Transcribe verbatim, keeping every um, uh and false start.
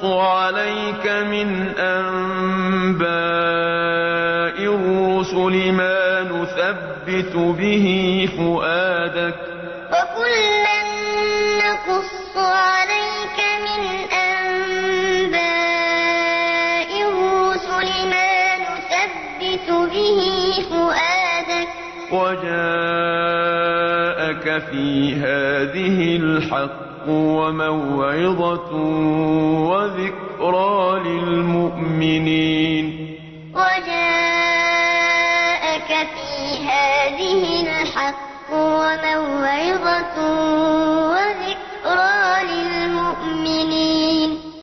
عَلَيْكَ مِنْ أَنبَاءِ الرُّسُلِ مَا نُثَبِّتُ بِهِ فُؤَادَكَ وَجَاءَكَ فِي هَٰذِهِ الْحَقُّ وَمَوْعِظَةٌ وَذِكْرَىٰ لِلْمُؤْمِنِينَ وَجَاءَكَ فِي هَٰذِهِ الْحَقُّ وَمَوْعِظَةٌ